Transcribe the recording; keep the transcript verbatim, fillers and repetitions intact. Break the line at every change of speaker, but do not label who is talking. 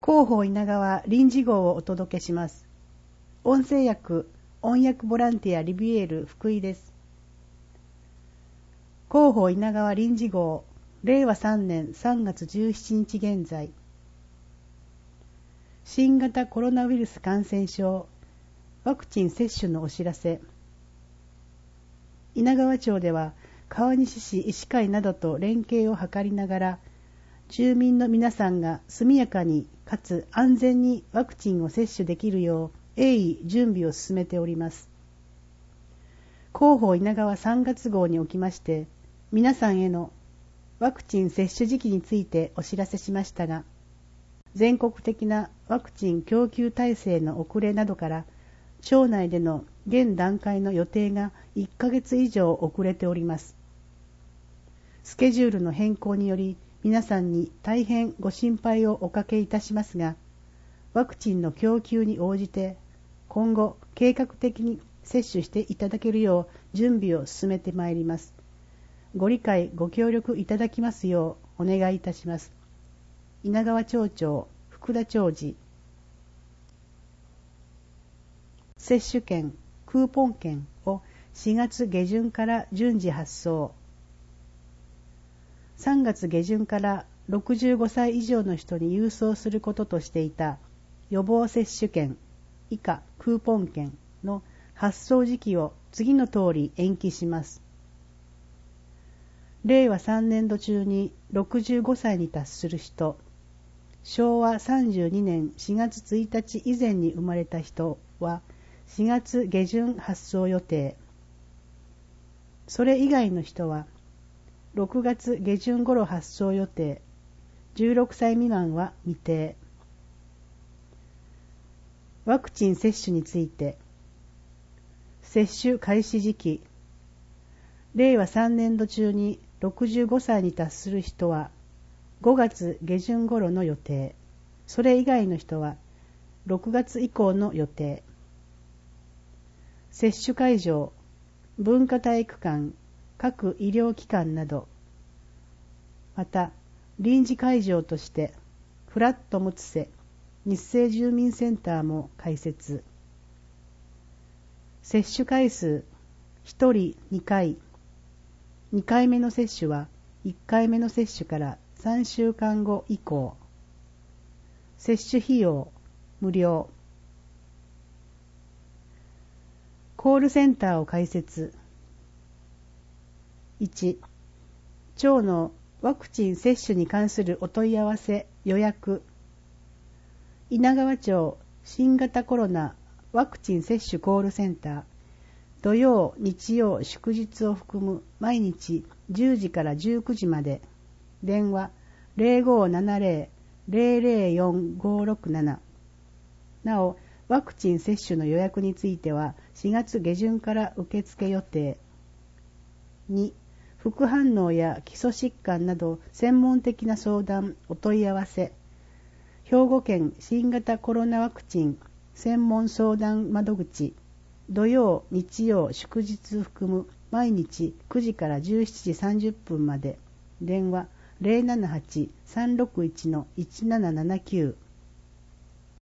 広報稲川臨時号をお届けします。音声役、音訳ボランティアリビエール福井です。広報稲川臨時号、れいわさんねんさんがつじゅうしちにち現在。新型コロナウイルス感染症、ワクチン接種のお知らせ。稲川町では川西市医師会などと連携を図りながら、住民の皆さんが速やかにかつ安全にワクチンを接種できるよう鋭意準備を進めております。広報稲川さんがつ号におきまして、皆さんへのワクチン接種時期についてお知らせしましたが、全国的なワクチン供給体制の遅れなどから、町内での現段階の予定がいっかげつ以上遅れております。スケジュールの変更により、皆さんに大変ご心配をおかけいたしますが、ワクチンの供給に応じて、今後計画的に接種していただけるよう準備を進めてまいります。ご理解ご協力いただきますようお願いいたします。稲川町長福田長次。接種券、クーポン券をしがつげじゅんから順次発送。さんがつげじゅんからろくじゅうごさい以上の人に郵送することとしていた予防接種券以下クーポン券の発送時期を次の通り延期します。れいわさんねんど中にろくじゅうごさいに達する人、しょうわさんじゅうにねんしがつついたち以前に生まれた人はしがつげじゅん発送予定。それ以外の人はろくがつげじゅん頃発送予定。じゅうろくさい未満は未定。ワクチン接種について、接種開始時期、れいわさんねんど中にろくじゅうごさいに達する人はごがつげじゅん頃の予定。それ以外の人はろくがつ以降の予定。接種会場、文化体育館、各医療機関など、また臨時会場としてフラットムツセ日生住民センターも開設。接種回数ひとりにかい、にかいめの接種はいっかいめの接種からさんしゅうかんご以降。接種費用無料。コールセンターを開設。いち. 町のワクチン接種に関するお問い合わせ予約。稲川町新型コロナワクチン接種コールセンター、土曜日曜祝日を含む毎日じゅうじからじゅうくじまで。電話 ゼロごななゼロ ゼロゼロよんごろくなな。なおワクチン接種の予約についてはしがつげじゅんから受付予定。に. 副反応や基礎疾患など専門的な相談お問い合わせ。兵庫県新型コロナワクチン専門相談窓口、土曜日曜祝日含む毎日くじからじゅうしちじさんじゅっぷんまで。電話 ゼロななはち さんろくいち いちななななきゅう。